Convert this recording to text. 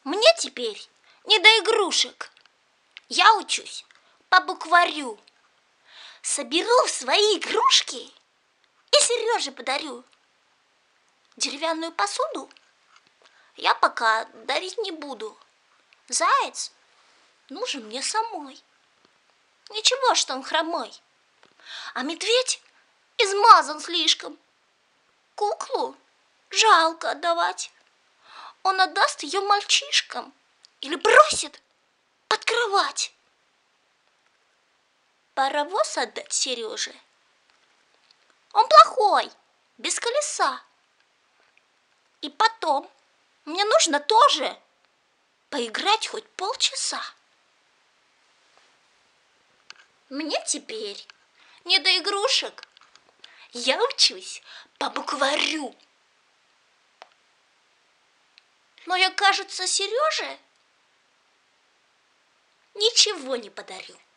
Мне теперь не до игрушек. Я учусь по букварю. Соберу свои игрушки и Сереже подарю. Деревянную посуду я пока дарить не буду. Заяц нужен мне самой. Ничего, что он хромой. А медведь измазан слишком. Куклу жалко отдавать. Он отдаст ее мальчишкам или бросит под кровать. Паровоз отдать Сереже. Он плохой, без колеса. И потом мне нужно тоже поиграть хоть полчаса. Мне теперь не до игрушек. Я учусь по букварю. Но я, кажется, Сереже ничего не подарю.